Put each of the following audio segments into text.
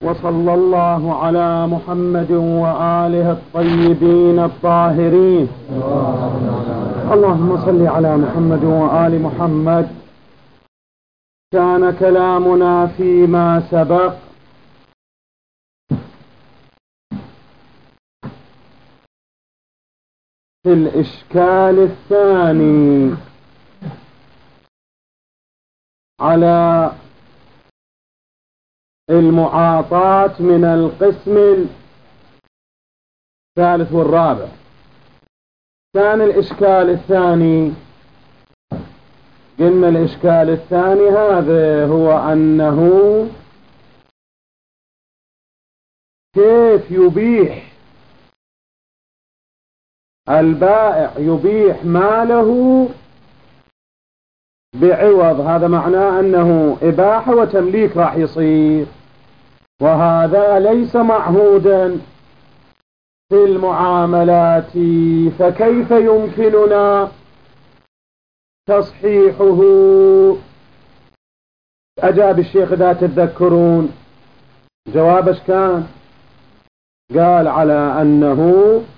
وصلى الله على محمد وآله الطيبين الطاهرين. اللهم صل على محمد وآل محمد. كان كلامنا فيما سبق في الإشكال الثاني على المعاطاة من القسم الثالث والرابع. كان الإشكال الثاني، قلنا الإشكال الثاني هذا هو أنه كيف يبيح البائع يبيح ماله بعوض. هذا معناه أنه إباحة وتمليك راح يصير، وهذا ليس معهودا في المعاملات، فكيف يمكننا تصحيحه؟ أجاب الشيخ إذا تتذكرون جوابش كان قال على أنه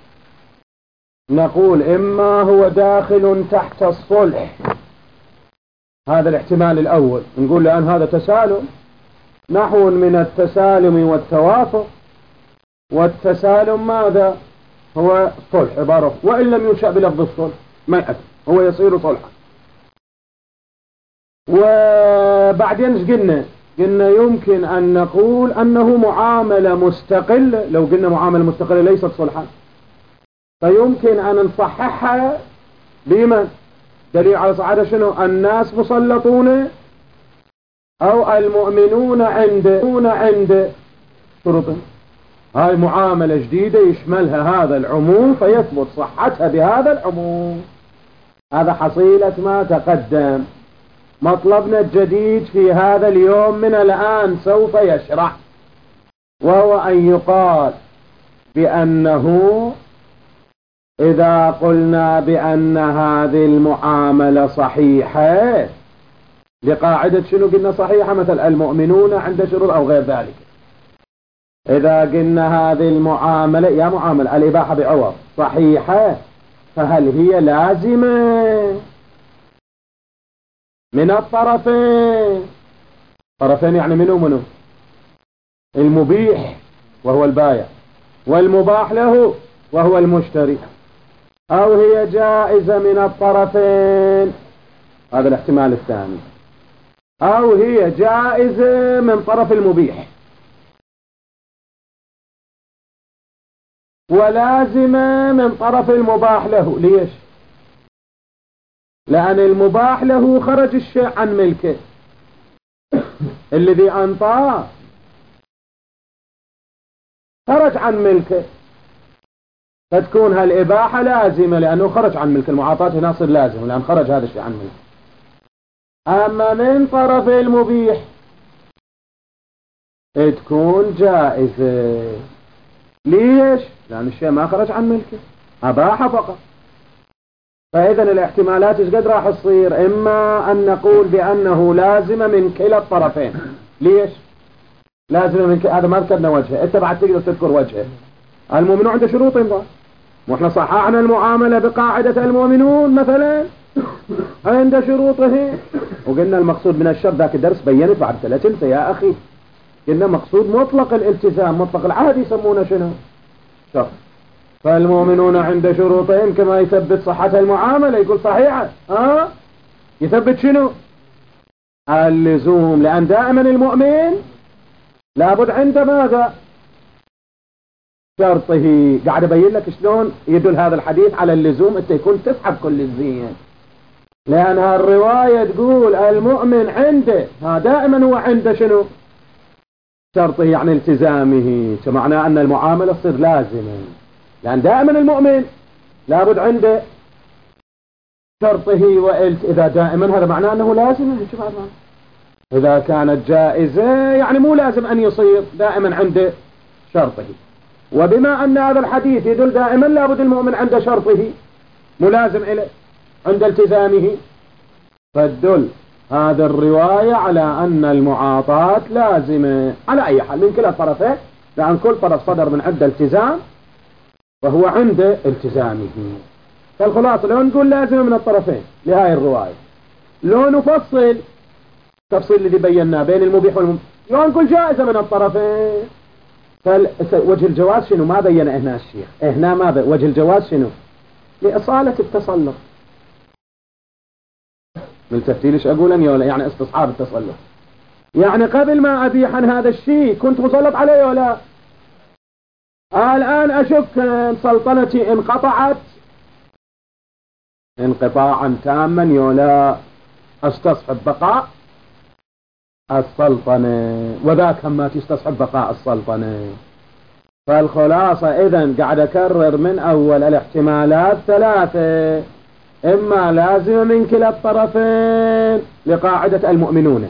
نقول إما هو داخل تحت الصلح، هذا الاحتمال الأول، نقول لأن هذا تسالم نحو من التسالم والتوافق، والتسالم ماذا هو؟ صلح عبارة، وإن لم ينشأ بلفظ الصلح ما يأتي، هو يصير صلحا. وبعدين ايش قلنا يمكن أن نقول أنه معاملة مستقلة. لو قلنا معاملة مستقلة ليست صلحا فيمكن أن نصححها بمن؟ دليل على صحتها شنو؟ الناس مسلطون أو المؤمنون عند شروطهم. هاي معاملة جديدة يشملها هذا العموم فيثبت صحتها بهذا العموم. هذا حصيلة ما تقدم. مطلبنا الجديد في هذا اليوم من الآن سوف يشرح، وهو أن يقال بأنه إذا قلنا بأن هذه المعاملة صحيحة لقاعدة شنو قلنا صحيحة؟ مثل المؤمنون عند شروط أو غير ذلك. إذا قلنا هذه المعاملة يا معاملة الإباحة بعوض صحيحة، فهل هي لازمة من الطرفين؟ طرفين يعني منه المبيح وهو البائع، والمباح له وهو المشتري، أو هي جائزة من الطرفين؟ هذا الاحتمال الثاني. أو هي جائزة من طرف المبيح ولازمة من طرف المباح له. ليش؟ لأن المباح له خرج الشيء عن ملكه، الذي أنطاه خرج عن ملكه، فتكون هالإباحة لازمة لأنه خرج عن ملك. المعاطاة هنا صار لازم لأن خرج هذا الشيء عن ملك. أما من طرف المبيح تكون جائزة. ليش؟ لأن الشيء ما خرج عن ملكه، أباح فقط. فإذا الاحتمالات ايش قد راح تصير؟ إما أن نقول بأنه لازم من كلا الطرفين. ليش؟ لازم من هذا ما ذكرنا وجهه، أنت بعد تقدر تذكر وجهه. المؤمنون عنده شروط ينضاف، واحنا صححنا المعاملة بقاعدة المؤمنون مثلا عند شروطه، وقلنا المقصود من الشرط ذاك الدرس بينت بعد 3 يا أخي. قلنا مقصود مطلق الالتزام، مطلق العهد يسمونه شنو؟ شرط. فالمؤمنون عند شروطهم كما يثبت صحة المعاملة يقول صحيحة، يثبت شنو؟ اللزوم، لأن دائما المؤمن لابد عنده ماذا؟ شرطه. قاعد أبين لك شلون يدل هذا الحديث على اللزوم، أنت يكون تسحب كل الزين، لأن الرواية تقول المؤمن عنده دائما هو عنده شنو؟ شرطه، يعني التزامه، معناه أن المعاملة تصير لازمة، لأن دائما المؤمن لابد عنده شرطه. إذا دائما هذا معناه أنه لازم. إذا كانت جائزة يعني مو لازم أن يصير دائما عنده شرطه. وبما أن هذا الحديث يدل دائما لابد المؤمن عنده شرطه ملازم إليه عند التزامه، فالدل هذا الرواية على أن المعاطاة لازمة على أي حال من كلا الطرفين، لأن كل طرف صدر من عنده التزام وهو عنده التزامه. فالخلاصة لو نقول لازمة من الطرفين لهاي الرواية، لو نفصل تفصيل الذي بيناه بين المبيح والمباح، لو نقول جائزة من الطرفين. فوجه الجواز شنو؟ ما بين هنا الشيخ، هنا ما بين وجه الجواز شنو؟ لإصالة التسلط. ملتفتي ليش أقول يعني استصحاب التسلط، يعني قبل ما أبيح عن هذا الشيء كنت مسلط عليه ولا؟ الآن أشك أن سلطنتي انقطعت انقطاعا تاما يولا، استصحب بقاء السلطنة، وذاك ما تستصحب بقاء السلطنة. فالخلاصة إذن قاعد أكرر من أول الاحتمالات ثلاثة، إما لازمة من كلا الطرفين لقاعدة المؤمنون،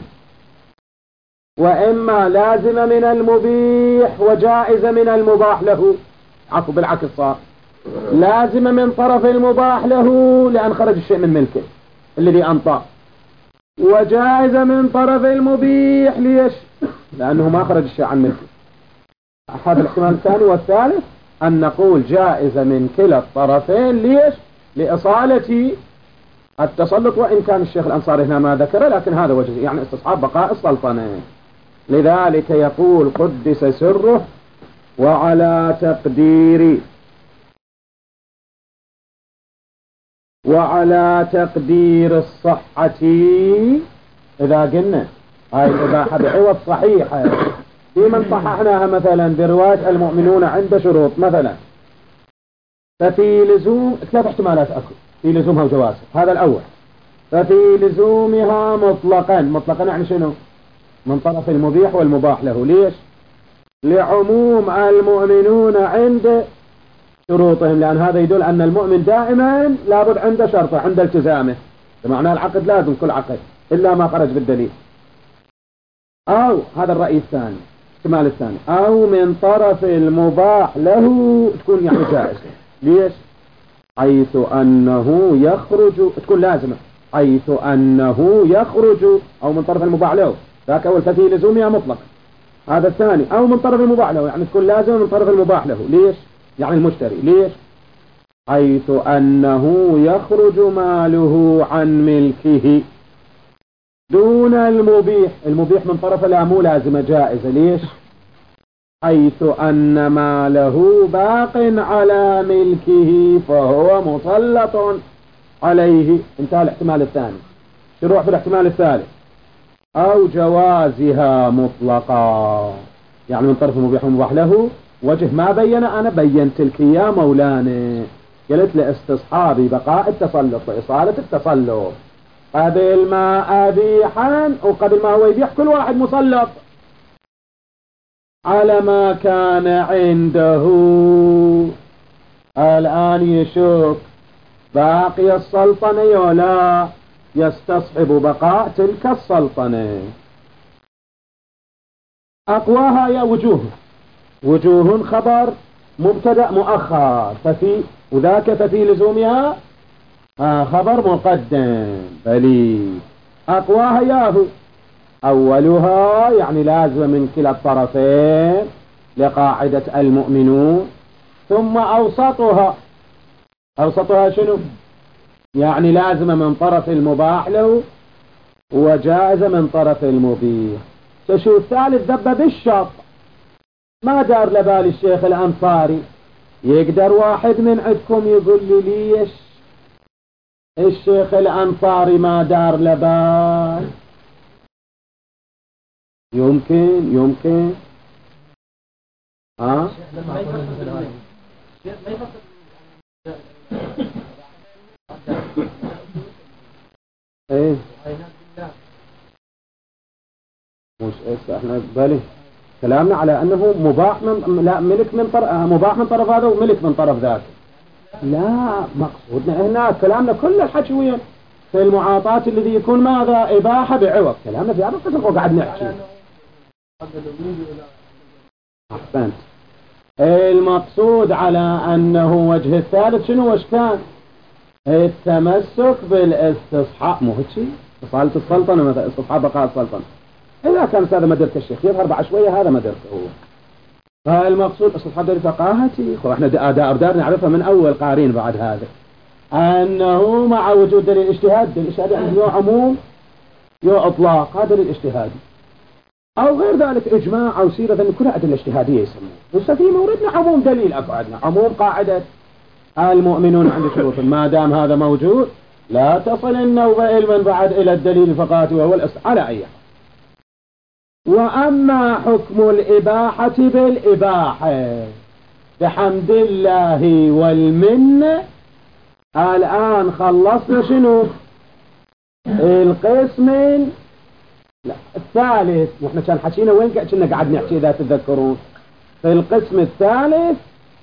وإما لازمة من المبيح وجائزة من المباح له. عفوا بالعكس صار لازمة من طرف المباح له لأن خرج الشيء من ملكه الذي أنطى، وجائزة من طرف المبيح ليش؟ لأنه ما خرج الشيء عن ملكه. هذا الاحتمال الثاني. والثالث أن نقول جائزة من كلا الطرفين ليش؟ لإصالة التسلط، وإن كان الشيخ الأنصاري هنا ما ذكره، لكن هذا وجه يعني استصحاب بقاء السلطنة. لذلك يقول قدس سره وعلى تقدير الصحة، إذا قلنا هاي الإباحة بعوض صحيحة في من صححناها مثلا برواية المؤمنون عند شروط مثلا، ففي لزوم ثلاث احتمالات أكو في لزومها وجوازها. هذا الأول، ففي لزومها مطلقا يعني شنو؟ من طرف المبيح والمباح له. ليش؟ لعموم المؤمنون عند شروطهم، لأن هذا يدل أن المؤمن دائما لابد عنده شرطه عند التزامه، بمعنى العقد لازم كل عقد إلا ما خرج بالدليل. أو هذا الرأي الثاني الاحتمال الثاني، أو من طرف المباح له تكون يعني جائزة. ليش؟ حيث أنه يخرج تكون لازمة، حيث أنه يخرج أو من طرف المباح له، ذاك أول ففي لزومها مطلق. هذا الثاني أو من طرف المباح له، يعني تكون لازمة من طرف المباح له. ليش؟ يعني المشتري. ليش؟ حيث أنه يخرج ماله عن ملكه دون المبيح. المبيح من طرف لا مو لازمة جائزة. ليش؟ حيث أن ماله باق على ملكه فهو مسلط عليه. انتهى الاحتمال الثاني. نروح في الاحتمال الثالث، أو جوازها مطلقا، يعني من طرف المبيح والمباح له. وجه ما بين أنا بينت لك يا مولانا، قلت لاستصحاب بقاء التسلط وإصالة التسلط قبل ما أبيحا وقبل ما هو يبيح كل واحد مسلط على ما كان عنده. الآن يشوف باقي السلطنة ولا يستصحب بقاء تلك السلطنة. أقواها يا وجوه خبر مبتدأ مؤخر، وذاك ففي لزومها خبر مقدم بلي. أقواها ياهو أولها يعني لازم من كلا الطرفين لقاعدة المؤمنون، ثم أوسطها شنو؟ يعني لازم من طرف المباح له وجائزة من طرف المبيح. شو الثالث ذب بالشرط ما دار لبال الشيخ الأنصاري. يقدر واحد من عندكم يقول لي ليش الشيخ الأنصاري ما دار لبال؟ يمكن ايه مش احنا بالي كلامنا على انه مباح من لا ملك من طرف مباح من طرف هذا وملك من طرف ذاك. لا مقصودنا هنا كلامنا كل الحكي وين في المعاطاة الذي يكون ماذا إباحة بعوض. كلامنا في هذا القسم وقاعد نحكي. أحسنت. المقصود على أنه وجه الثالث شنو وش كان؟ التمسك بالاستصحاب. مو هيك إصالة السلطنة مثلا، استصحاب بقاء السلطنة. إذا كانت هذا مدرك الشيخ يظهر بعد شوية هذا مدركه هو. فالمقصود استصحاب دليل فقاهتي، احنا دار نعرفها من أول قارين بعد هذا، أنه مع وجود دليل اجتهاد، دليل اجتهاد يعني يو عموم يو إطلاق، هذا دليل اجتهادي أو غير ذلك إجماع أو سيرة، ذن كلها أدلة اجتهادية يسمون. بس في موردنا عموم دليل أقعدنا عموم قاعدة المؤمنون عند شروط، ما دام هذا موجود لا تصل النوبة علما بعد إلى الدليل فقط وهو على أي حال. وأما حكم الإباحة بالإباحة بحمد الله والمنة، الآن خلصنا شنو؟ القسم الثالث. نحن كان حكينا وين كنا قاعد نحكي إذا تتذكرون، في القسم الثالث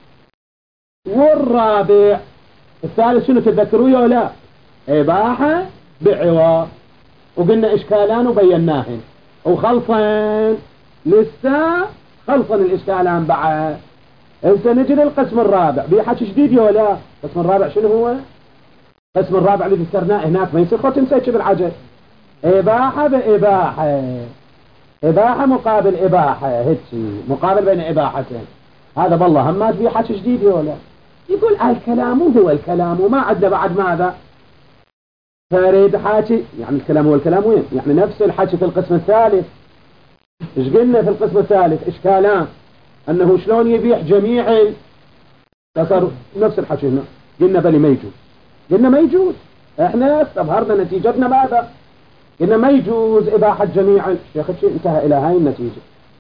والرابع. الثالث شنو تتذكروا يا لا؟ إباحة بعوض، وقلنا إشكالان وبيناهن وخلصن لسه خلصن الإشكالان بعد. هسه نجي للقسم الرابع بيحكي جديد يا لا؟ القسم الرابع شنو هو؟ القسم الرابع اللي ذكرناه هناك ما يصير خو تنسيش بالعجل. إباحة بإباحة، إباحة مقابل إباحة، هيك مقابل بين إباحتين. هذا بالله هم ما تبي حكي جديد يا لا؟ يقول الكلام هو الكلام وما عندنا بعد ماذا؟ فريد حاكي، يعني الكلام هو الكلام وين؟ يعني نفس الحكي في القسم الثالث. ايش قلنا في القسم الثالث؟ اشكالان، انه شلون يبيح جميع التصرف، نفس الحكي هنا قلنا بل ما يجوز، قلنا ما يجوز. احنا استظهرنا نتيجتنا ماذا؟ قلنا ما يجوز اباحة جميع الشيخ انتهى الى هاي النتيجة.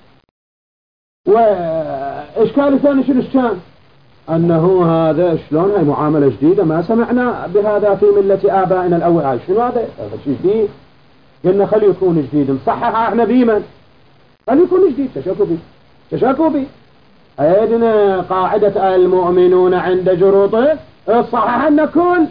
واشكال ثاني شنو كان؟ أنه هذا شلون هاي معاملة جديدة ما سمعنا بهذا في ملة آبائنا الأول. هاي شنو هذا شيء جديد؟ قلنا خلي يكون جديد نصحح احنا بيمن، خلي يكون جديد. تشاكوا بي أيدنا قاعدة المؤمنون عند جروطه صحح لنا كل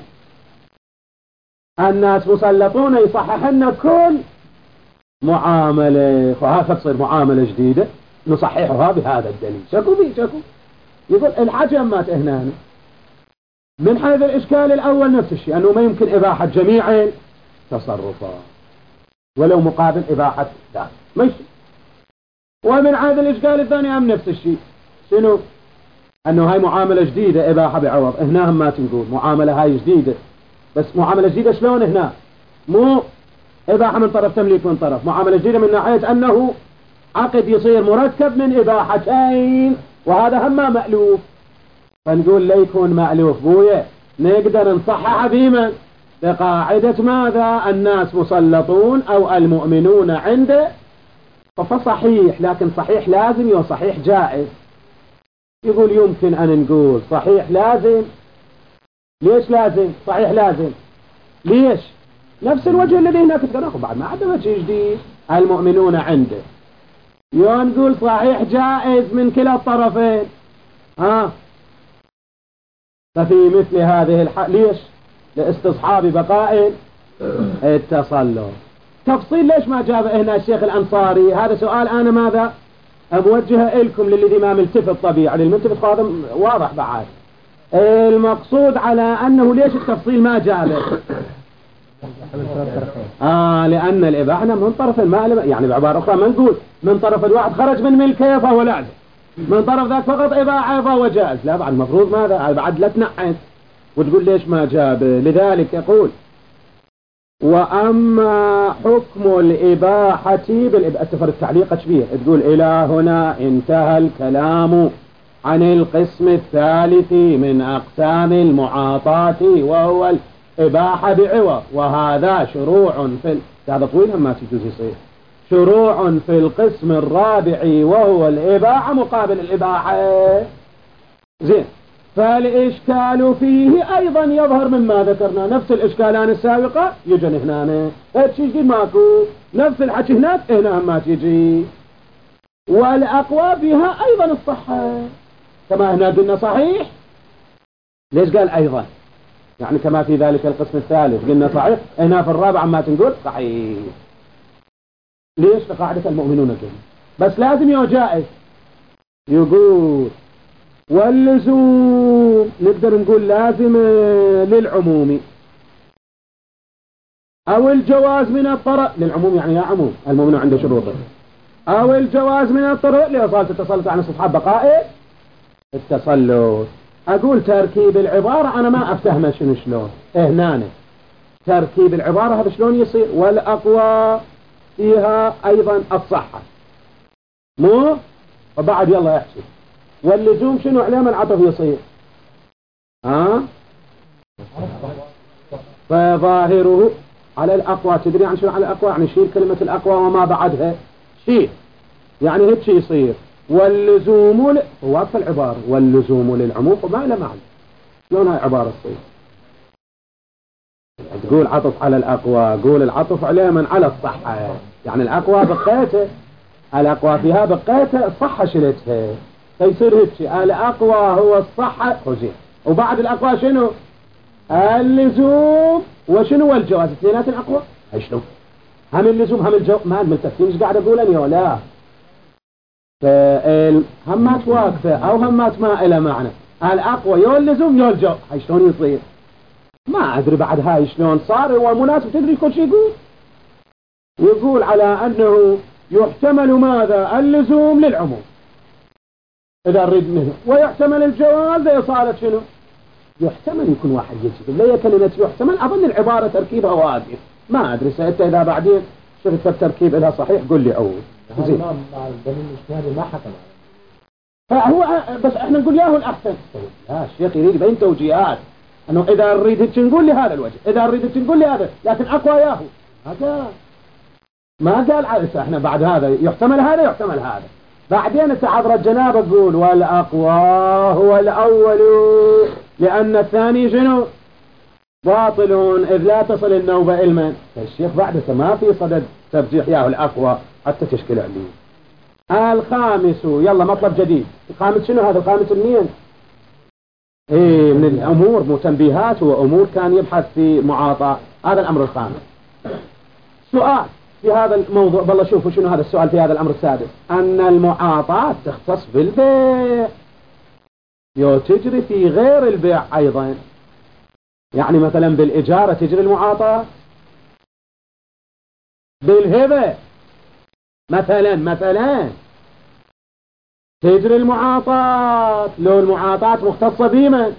الناس مسلطون، يصحح لنا كل معاملة، فهذا تصير معاملة جديدة نصححها بهذا الدليل. شاكوا يقول الحجم ما هنا من حيث الإشكال الأول نفس الشيء، أنه ما يمكن إباحة جميع تصرفات ولو مقابل إباحة ذات ماشي. ومن حيث الإشكال الثاني هم نفس الشيء، شنو؟ أنه هاي معاملة جديدة إباحة بعوض. هنا هم ما تنقول معاملة هاي جديدة، بس معاملة جديدة شلون هنا؟ مو إباحة من طرف تمليك من طرف، معاملة جديدة من ناحية أنه عقد يصير مركب من إباحتين، وهذا هم ما مألوف. فنقول ليكون مألوف بويا نقدر نصحح بيمن بقاعدة ماذا؟ الناس مسلطون أو المؤمنون عنده. فصحيح، لكن صحيح لازم يو صحيح جائز. يقول يمكن أن نقول صحيح لازم. ليش لازم؟ صحيح لازم ليش؟ نفس الوجه الذي هناك تقرأه بعد ما عدا وجه جديد المؤمنون عنده. يو نقول صحيح جائز من كلا الطرفين. ففي مثل هذه ليش؟ لاستصحاب بقاء التسلط. تفصيل ليش ما جاب هنا الشيخ الأنصاري؟ هذا سؤال أنا ماذا أوجهه لكم للذي ما ملتفت طبيعي، للملتفت هذا واضح بعد. المقصود على أنه ليش التفصيل ما جابه؟ لأن الإباحة من طرف المال، يعني بعبارة أخرى ما نقول من طرف الواحد خرج من ملكه فهو لازم، من طرف ذاك فقط إباحة فهو جائز. لا بعد المفروض ماذا؟ بعد لا تنعد وتقول ليش ما جاب. لذلك يقول وأما حكم الإباحة أتفر التعليق شبيه تقول إلى هنا انتهى الكلام عن القسم الثالث من أقسام المعاطاة وهو الإباحة بعوض، وهذا شروع في هذا طويل ما تجوز يصير شروع في القسم الرابع وهو الإباحة مقابل الإباحة. زين، فالإشكال فيه أيضا يظهر مما ذكرنا، نفس الإشكالان السابقة يجن هنا هيك جديد ماكو، نفس الحكي هناك هنا ما تجي. والأقوى بها أيضا الصحة كما هنا قلنا صحيح. ليش قال أيضا؟ يعني كما في ذلك القسم الثالث قلنا صحيح، هنا في الرابع ما تنقول صحيح. ليش؟ لقاعدة المؤمنون قلنا، بس لازم يو جائز. يقول واللزوم نقدر نقول لازم للعموم. أو الجواز من الطرق للعموم، يعني يا عموم المؤمن عنده شروطه، أو الجواز من الطرق لإصالة التسلط عن استصحاب بقاء التسلط. أقول تركيب العبارة أنا ما أفتهمه شلون هنا تركيب العبارة هذا شلون يصير. والأقوى فيها أيضا الصحة مو وبعد يلا يحكي. واللزوم شنو علامة العطف يصير فظاهره على الأقوى. تدري عن شنو على الأقوى؟ يعني شيل كلمة الأقوى وما بعدها شيل، يعني هيك يصير. واللزوم هو في العبارة واللزوم للعموم وما له معنى. شلون هاي عبارة تصير؟ تقول عطف على الأقوى، قول العطف عليه من على الصحة، يعني الأقوى بقيته، الأقوى فيها بقيته، الصحة شلتها، فيصير هيك الأقوى هو الصحة وزين. وبعد الأقوى شنو؟ اللزوم وشنو والجواز، اثنينات الأقوى. هاي شنو؟ هم اللزوم هم الجواز ما ملتفتين. ايش قاعد أقول أنا ولا همات واقفة أو همات ما إلى معنى. الأقوى يو اللزوم يو الجواز، هاي شلون يصير؟ ما أدري بعد هاي شلون صار. هو مناسب تدري كل شيء يقول على أنه يحتمل ماذا؟ اللزوم للعموم إذا نريد منه، ويحتمل الجواز لإصالة شنو؟ يحتمل يكون واحد يجب ليه كلمة يحتمل. أظن العبارة تركيبها واقف، ما أدري سألت إذا بعدين شفت التركيب لها صحيح قل لي أول زين. مع الدليل الاجتهادي ما حكم فهو بس احنا نقول ياهو الأحسن. لا الشيخ يريد بين توجيهات أنه إذا نريد نقول لي هذا الوجه، إذا نريد نقول لي هذا، لكن أقوى ياهو ما قال عرس. احنا بعد هذا يحتمل هذا يحتمل هذا، بعدين تعبر الجناب تقول والأقوى هو الأول لأن الثاني شنو؟ باطل إذ لا تصل النوبة علما. الشيخ بعد ما في صدد ترجيح ياهو الأقوى حتى تشكل عليه. الخامس يلا مطلب جديد. الخامس شنو هذا؟ الخامس منين؟ ايه من الأمور مو تنبيهات وأمور كان يبحث في معاطاة. هذا الأمر الخامس. سؤال في هذا الموضوع بالله شوفوا شنو هذا السؤال في هذا الأمر السادس. أن المعاطاة تختص بالبيع تجري في غير البيع أيضا. يعني مثلا بالإجارة تجري المعاطاة، بالهبة مثلا تجري المعاطاة. لو المعاطاة مختصة بمن؟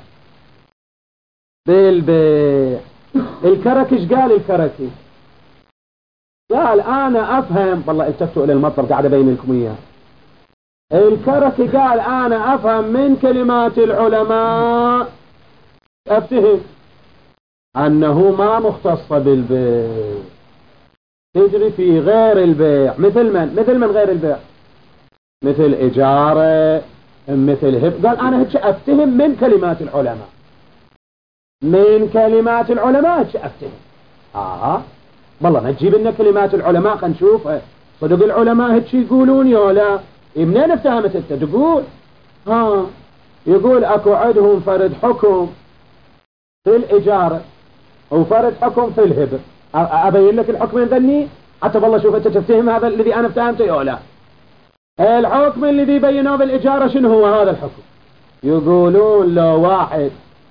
بالبيع. الكركي ايش قال الكركي؟ قال أنا أفهم والله التفتوا إلى المطلب قاعد أبين لكم إياه. الكركي قال أنا أفهم من كلمات العلماء أفتهم أنه ما مختصة بالبيع، تجري في غير البيع. مثل من غير البيع؟ مثل إجارة، مثل هب. قال أنا هيك أفتهم من كلمات العلماء، من كلمات العلماء هيك أفتهم. والله ما تجيب لنا كلمات العلماء خلينا نشوف صدق العلماء هيك يقولون يا لا. منين افتهمت انت تقول؟ يقول اكو عندهم فرد حكم في الإجارة وفرد حكم في الهبة. أبين لك الحكمين ذني حتى والله شوف أنت تفتهم هذا الذي أنا افتهمته يا لا. الحكم الذي بيناه بالإجارة شنو هو هذا الحكم؟ يقولون لو واحد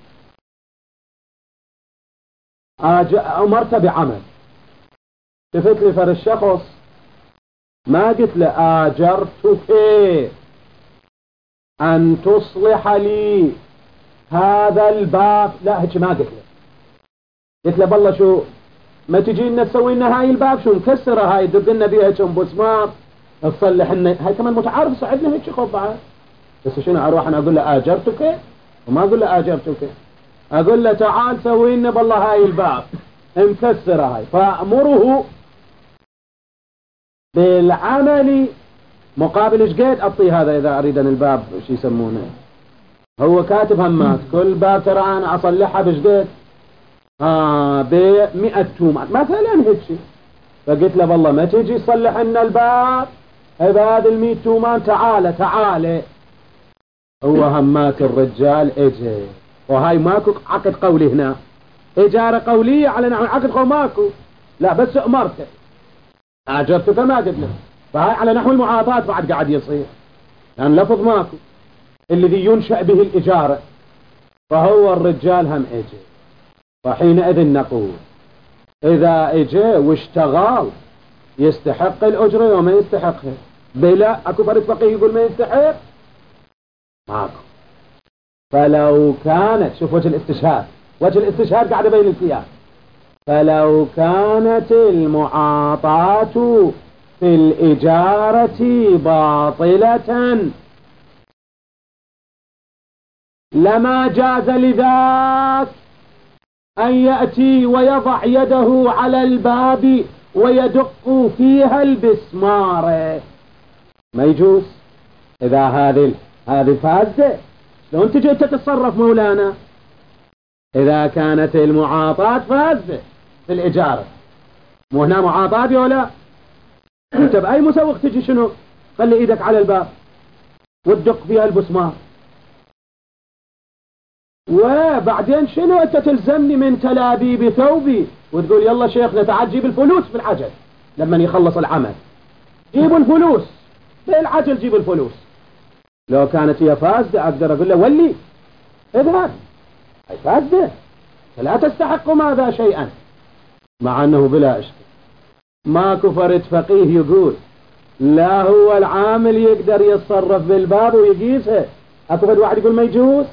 أمرت بعمل، شفت لي فرد الشخص ما قلت له آجرتك أن تصلح لي هذا الباب، لا هيك ما قلت له. قلت له بالله شو ما تجي لنا تسوي لنا هاي الباب شو نكسرها هاي دق لنا بيها كم بسمار تصلح لنا هاي كمان متعارف صعدنا هيك خب بعد. بس شنو اروح انا اقول له آجرتك وما اقول له آجرتك، اقول له تعال سوي لنا بالله هاي الباب مكسرها هاي. فأمره بالعمل مقابل ايش قد اعطي هذا اذا اريد ان الباب شو يسمونه هو كاتب همات كل باب ترى انا اصلحها بشقد ب100 تومان مثلا هيك شيء. فقلت له والله ما تيجي تصلح لنا الباب بهذا ال100 تومان تعال. هو همات الرجال اجى وهاي ماكو عقد قولي هنا، اجارة قولية على نحو عقد قول ماكو، لا بس امرته اجرتك ما قلت له. فهاي على نحو المعاطاة بعد قاعد يصير لأن لفظ ماكو الذي ينشأ به الإجارة. فهو الرجال هم اجى. وحينئذ نقول إذا إجا واشتغل يستحق الأجرة وما يستحقها؟ بلا أكو فريق فقيه يقول ما يستحق؟ ماكو. فلو كانت، شوف وجه الاستشهاد، وجه الاستشهاد قاعد بين الكيان، فلو كانت المعاطاة في الإجارة باطلة لما جاز لذاك أن يأتي ويضع يده على الباب ويدق فيها البسمار. ما يجوز. إذا هذه فاسدة، شلون تجي تتصرف مولانا؟ إذا كانت المعاطاة فاسدة في الإجارة، مو هنا معاطاة ولا أنت بأي مسوق تجي شنو؟ خلي إيدك على الباب وتدق فيها البسمار، وبعدين شنو أنت تلزمني من تلابيب ثوبي وتقول يلا شيخنا تعال جيب الفلوس بالعجل لما يخلص العمل، جيبوا الفلوس بالعجل، جيب الفلوس. لو كانت هي فاسدة أقدر أقول له ولي اذهب، هي فاسدة فلا تستحق ماذا شيئا، مع أنه بلا إشكال ماكو فرد فقيه يقول لا هو العامل يقدر يتصرف بالباب ويقيسه. أكو فرد واحد يقول ما يجوز،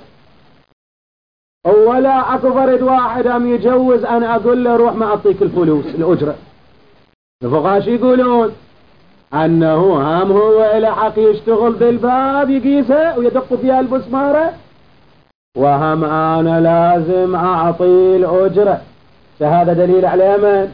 ولا أكو فرد واحد هم يجوز أنا أقول له روح ما أعطيك الفلوس الأجرة. الفقهاء شو يقولون؟ أنه هم هو إلى حق يشتغل بالباب يقيسه ويدق فيها البسمارة، وهم أنا لازم أعطي الأجرة. فهذا دليل على من؟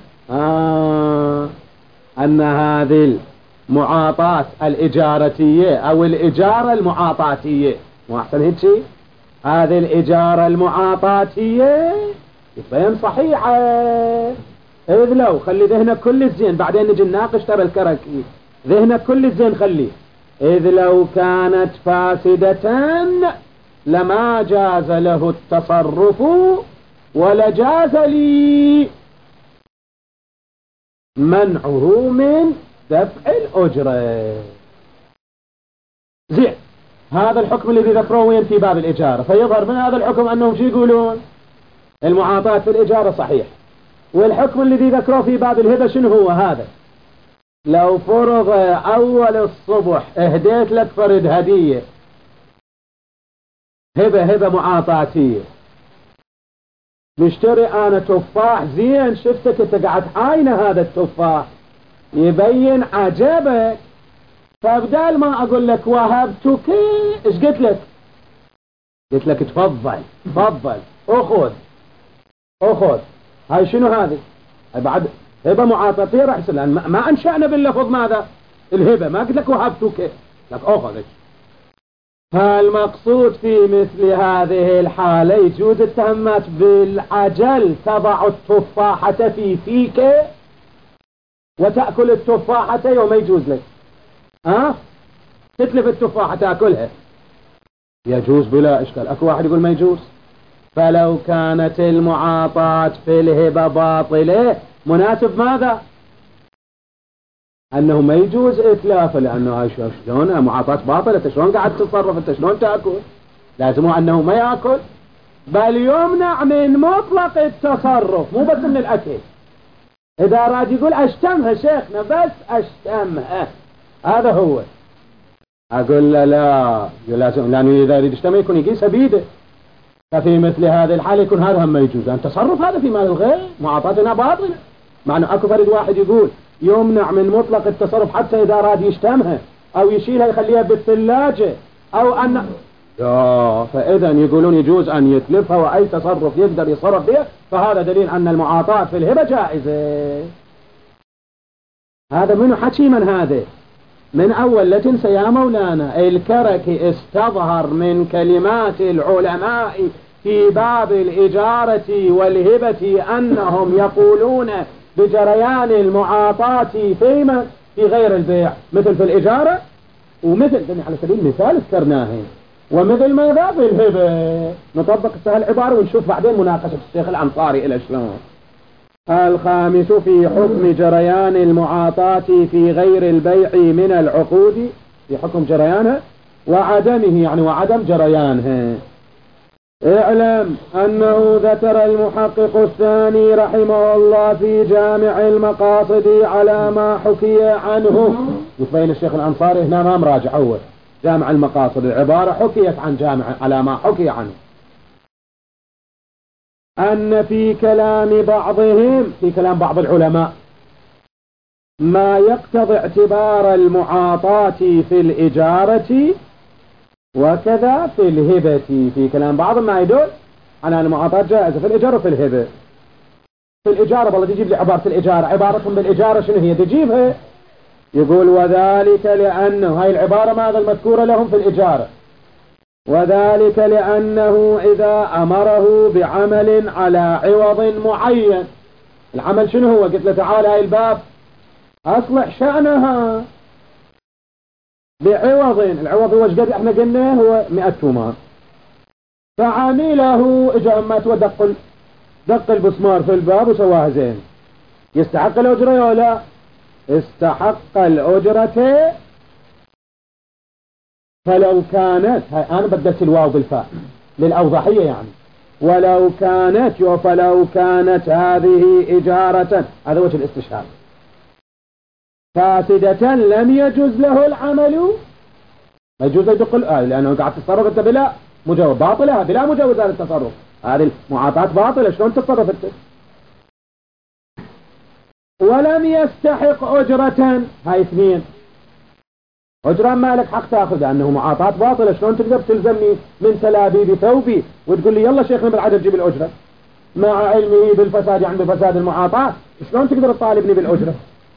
أن هذه المعاطاة الإجارتية أو الإجارة المعاطاتية، مو أحسن هيك شيء؟ هذه الإجارة المعاطاتية يبين صحيحة. إذ لو خلي ذهنك كل الزين، بعدين نجي نناقش ترى الكركي، ذهنك كل الزين خليه. إذ لو كانت فاسدة لما جاز له التصرف ولجاز لي منعه من دفع الأجرة. زين، هذا الحكم الذي ذكروه وين في باب الإجارة، فيظهر من هذا الحكم أنهم شو يقولون؟ المعاطاة في الإجارة صحيح. والحكم الذي ذكروه في باب الهبة شنو هو هذا؟ لو فرض أول الصبح اهديت لك فرد هدية، هبة معاطاتية، مشتري أنا تفاح زين، شفتك أنت قاعد عاينة هذا التفاح يبين عجبك، فبدال ما أقول لك وهبتك إيش قلت لك؟ قلت لك تفضل أخذ. هاي شنو هذه؟ هاي بعد هبة معاطاتية راح يصير، ما أنشأنا باللفظ ماذا؟ الهبة، ما قلت لك وهبتك، لك أخذ. فالمقصود في مثل هذه الحالة يجوز التهمات بالعجل، تضع التفاحة في فيك وتأكل التفاحة وما يجوز لك، تتلف التفاحة تأكلها، يجوز بلا إشكال. أكو واحد يقول ما يجوز. فلو كانت المعاطاة في الهبة باطلة مناسب ماذا؟ أنه ما يجوز إتلافه، لأنه شلون معاطاة باطلة، شلون قاعد تتصرف أنت، شلون تأكل؟ لازم أنه ما يأكل، بل يمنع من مطلق التصرف، مو بس من الأكل. إذا راد يقول أشتمها شيخنا بس أشتمها، هذا هو، أقول له لا لازم، لأنه إذا يريد يشتمها يكون يقيسها بيده. ففي مثل هذه الحالة يكون هذا هم ما يجوز، لأن تصرف هذا في مال الغير، معاطاتنا باطلة. معنى أكو فرد واحد يقول يمنع من مطلق التصرف حتى إذا راد يشتمها أو يشيلها يخليها بالثلاجة أو أن فإذا يقولون يجوز أن يتلفها، وأي تصرف يقدر يصرف بها، فهذا دليل أن المعاطاة في الهبة جائزة. هذا منه حكي من هذا من أول. لا تنسى يا مولانا الكركي استظهر من كلمات العلماء في باب الإجارة والهبة أنهم يقولون بجريان المعاطاة فيما في غير البيع، مثل في الإجارة، ومثل على سبيل المثال ذكرناه، ومثل ماذا في الهبة. نطبق العبارة ونشوف بعدين مناقشة الشيخ الأنصاري إلى شلون. الخامس في حكم جريان المعاطاة في غير البيع من العقود، في حكم جريانها وعدمه، يعني وعدم جريانها. اعلم أنه ذكر المحقق الثاني رحمه الله في جامع المقاصد على ما حكي عنه. يبين الشيخ الأنصاري هنا ما مراجع أول جامع المقاصد، العبارة حكيت عن جامع على ما حكي عنه، أن في كلام بعضهم، في كلام بعض العلماء، ما يقتضي اعتبار المعاطاة في الإجارة وكذا في الهبة. في كلام بعض ما يدل على أن المعاطاة جائزة في الإجارة وفي الهبة. في الإجارة والله تجيب لي عبارة الإجارة، عبارتهم بالإجارة شنو هي؟ تجيبها يقول وذلك لأنه، هاي العبارة ماذا المذكورة لهم في الإجارة، وذلك لأنه إذا أمره بعمل على عوض معين. العمل شنو هو؟ قلت له تعال هاي الباب أصلح شأنها بعوض، العوض هو ايش قد احنا قلنا هو 100 تومان، فعمله اجا اما دق البسمار في الباب وسواها زين، يستحق الأجرة ولا استحق الأجرة؟ فلو كانت، هاي أنا بدلت الواو بالفاء للأوضحية يعني، ولو كانت فلو كانت هذه إجارة، هذا وجه الاستشهاد، فاسدة لم يجوز له العمل، ما يجوز يدق لأنه قاعد تتصرف أنت بلا مجوز، باطلة بلا مجوز هذا التصرف، هذه المعاطاة باطلة، شلون تتصرف أنت؟ ولم يستحق أجرة، هاي اثنين، أجرة ما لك حق تأخذ أنه معاطاة باطلة، شلون تقدر تلزمني من تلابيب ثوبي وتقول لي يلا شيخنا بالعدد جيب الأجرة مع علمه بالفساد يعني بفساد المعاطاة، شلون تقدر تطالبني بالأجرة؟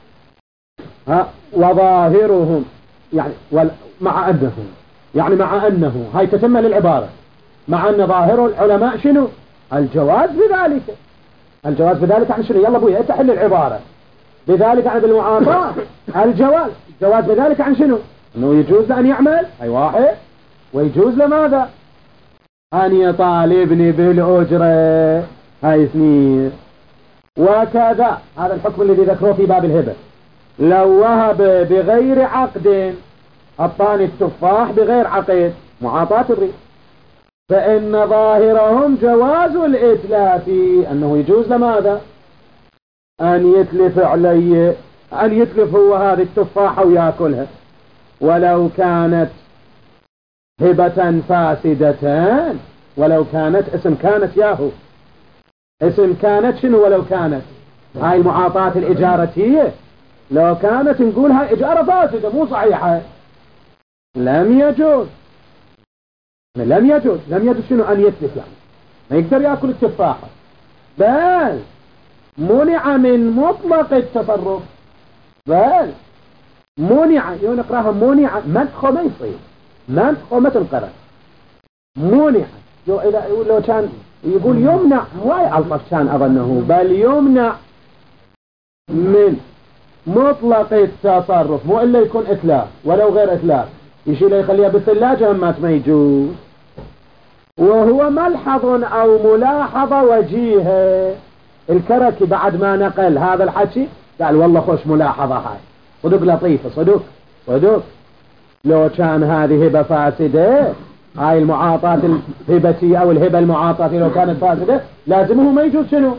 وظاهرهم يعني مع أنه هاي تتمة للعبارة، مع أن ظاهر العلماء شنو؟ الجواز بذلك، الجواز بذلك عن شنو؟ يلا ابويا انت حل العبارة بذلك عن المعاطاة، الجواز بذلك عن شنو؟ انه يجوز أن يعمل اي واحد، ويجوز لماذا؟ أن يطالبني بالأجرة، هاي اثنين. وكذا هذا الحكم الذي ذكروه في باب الهبة، لو وهب بغير عقد، أعطاني التفاح بغير عقد، معاطاة الريب، فإن ظاهرهم جواز الإتلاف، أنه يجوز لماذا؟ أن يتلف علي، أن يتلف هو هذه التفاحة ويأكلها، ولو كانت هبة فاسدة، ولو كانت اسم كانت ياهو، اسم كانت شنو؟ ولو كانت هاي المعاطاة الإجارتية لو كانت نقولها إجارة فاسدة مو صحيحة، لم يجوز شنو؟ أن يتلف، يعني ما يقدر يأكل التفاحة، بل منع من مطلق التصرف، بل منع، نقراها منع، منحه ما يصير، منحه ما تنقرأ، منع، لو كان يقول يمنع، واي ألطف كان أظنه، بل يمنع من مطلق التصرف، مو إلا يكون إتلاف، ولو غير إتلاف يشيله يخليها بالثلاجة همات ما يجوز، وهو ملحظ أو ملاحظة وجيهة. الكركي بعد ما نقل هذا الحكي قال والله خوش ملاحظة، هاي صدق لطيفة، صدق لو كان هذه هبة فاسدة، هاي المعاطاة الهبتية أو الهبة المعاطاة لو كانت فاسدة لازمه ما يجوز شنو؟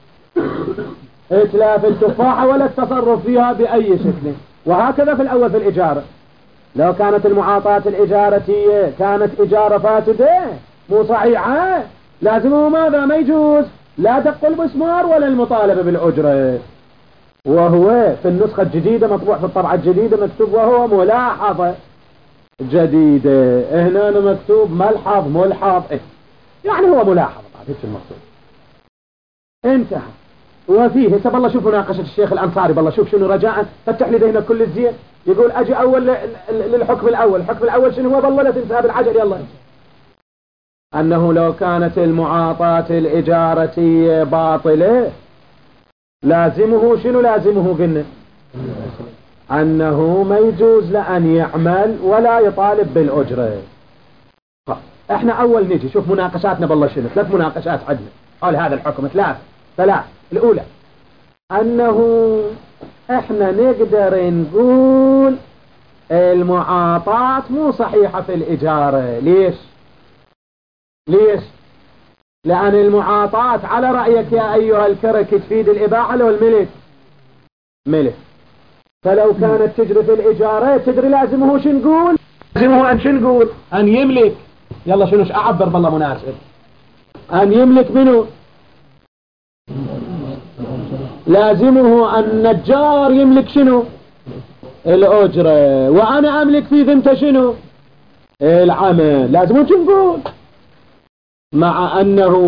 إتلاف التفاحة ولا التصرف فيها بأي شكل. وهكذا في الأول في الإجارة، لو كانت المعاطاة الإجارتية كانت إجارة فاسدة مو صحيحة، لازمه ماذا؟ ما يجوز لا دق المسمار ولا المطالبة بالأجرة. وهو في النسخة الجديدة مطبوع في الطبعة الجديدة مكتوب وهو ملاحظة جديدة، هنا مكتوب ملحظ يعني هو ملاحظة، بعد هيك المقصود انتهى. وفيه هسه بالله شوف مناقشة الشيخ الأنصاري، بالله شوف شنو رجاء فتح لي ذهنك كل الزين. يقول أجي أول للحكم الأول، الحكم الأول شنو هو؟ بالله لا تنسى بالعجل يلا، أنه لو كانت المعاطاة الإجارتية باطلة لازمه شنو؟ لازمه قلنا أنه ما يجوز لأن يعمل ولا يطالب بالأجرة. احنا أول نجي شوف مناقشاتنا بالله شنو، 3 مناقشات عندنا حول هذا الحكم، 3. الأولى أنه احنا نقدر نقول المعاطاة مو صحيحة في الإجارة. ليش؟ لأن المعاطاة على رأيك يا أيها الكرك تفيد الإباحة لو الملك ملك. فلو كانت تجري في الإجارة تدري لازمه شو نقول؟ لازمه أن شو نقول؟ أن يملك. يلا شنو أعبر بالله مناسب. أن يملك منه، لازمه أن النجار يملك شنو؟ الأجرة، وأنا أملك في ذمته شنو؟ العمل. لازمه شو نقول؟ مع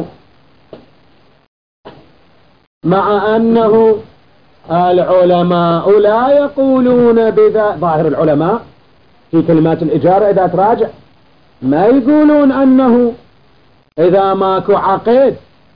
أنه العلماء لا يقولون بذا. ظاهر العلماء في كلمات الإجارة إذا تراجع ما يقولون أنه إذا ماكو عقد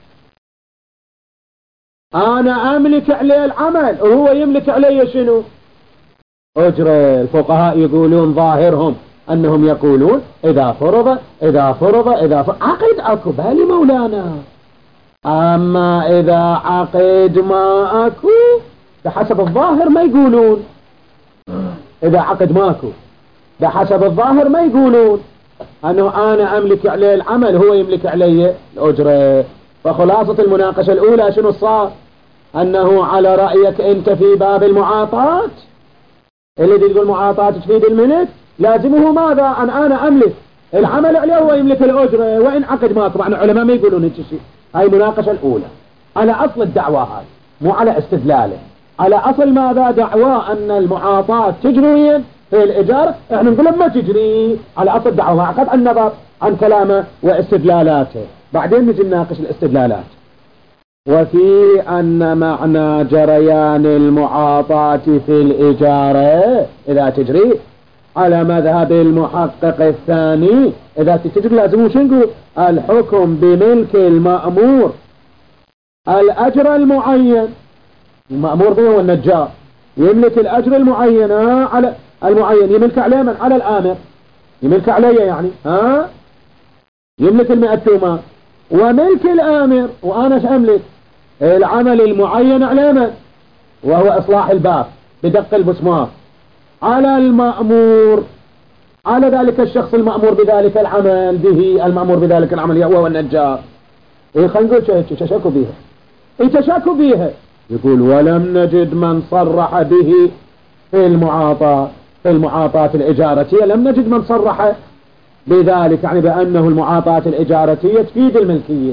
أنا أملك عليه العمل وهو يملك عليه شنو؟ أجرة. الفقهاء يقولون ظاهرهم أنهم يقولون إذا فرض عقد أكو بالي مولانا. أما إذا عقد ما أكو بحسب الظاهر ما يقولون. إذا عقد ماكو بحسب الظاهر ما يقولون أنه أنا أملك عليه العمل هو يملك عليه الأجرة. فخلاصة المناقشة الأولى شنو صار؟ أنه على رأيك أنت في باب المعاطاة الذي يقول معاطاة تفيد الملك لازمه ماذا؟ أن أنا أملك العمل عليه هو يملك الأجرة وإن عقد ماكو. معنى العلماء ما يقولون هيك شيء. هاي المناقشة الأولى على أصل الدعوة هاي مو على استدلاله. على أصل ماذا؟ دعوة أن المعاطاة تجري في الإجارة. احنا نقول ما تجري على أصل الدعوة مع قطع النظر عن كلامه واستدلالاته. بعدين نجي نناقش الاستدلالات. وفي أن معنى جريان المعاطاة في الإجارة إذا تجري على مذهب المحقق الثاني إذا تجري لازم شو نقول؟ الحكم بملك المأمور الأجر المعين. المأمور به هو النجار يملك الأجر المعين على المعين. يملك عليه من؟ على الآمر. يملك عليه يعني يملك 100 تومان. وملك الآمر وأنا ايش أملك؟ العمل المعين على من؟ وهو إصلاح الباب بدق البسمار. على المأمور، على ذلك الشخص المأمور بذلك العمل به المأمور بذلك العمل هو النجار. خلينا نقول شكوا بيها. تشكوا بيها. يقول ولم نجد من صرح به في المعاطاة الإجارتية. لم نجد من صرح بذلك يعني بأنه المعاطاة الإجارتية تفيد الملكية.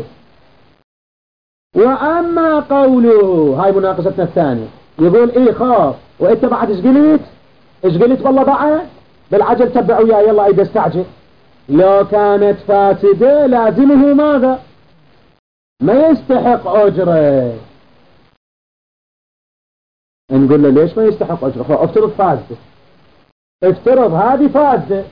وأما قوله هاي مناقشتنا الثانية يقول خاف وإنت بعد ايش قلت والله بعد بالعجل تبع وياه يلا ايد استعجل. لو كانت فاسدة لازمه ماذا؟ ما يستحق أجره. نقول له ليش ما يستحق أجره؟ افترض فاسدة، افترض هذه فاسدة،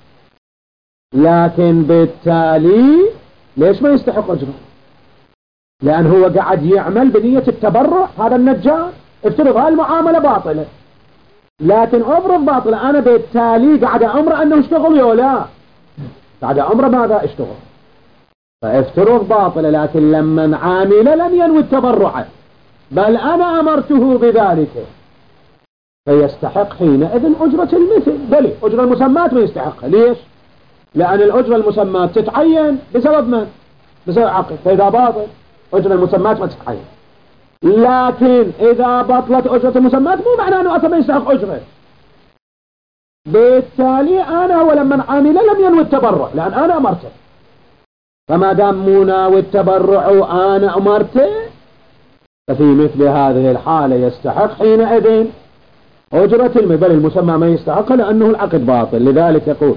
لكن بالتالي ليش ما يستحق أجره؟ لأن هو قاعد يعمل بنية التبرع. هذا النجار افترض هاي المعاملة باطلة، لكن افرض باطلة أنا بالتالي قاعد أمر أنه اشتغل يا لا قاعد أمر ماذا؟ اشتغل. فافترض باطلة لكن لما عامل لم ينوي التبرع بل أنا أمرته بذلك فيستحق حينئذ أجرة المثل. بل أجرة المسمات ما يستحقها. ليش؟ لأن الأجرة المسمات تتعين بسبب من؟ بسبب عقد. فإذا باطل أجرة المسمات ما تتعين. لكن إذا بطلت أجرة المسمات مو معناه أنه أصلا ما يستحق أجرة. بالتالي أنا ولما عامل لم ينوي التبرع لأن أنا أمرته. فما دام مو ناوي التبرع وأنا أمرته ففي مثل هذه الحالة يستحق حينئذ أجرة بل المسمى ما يستحق لأنه العقد باطل. لذلك يقول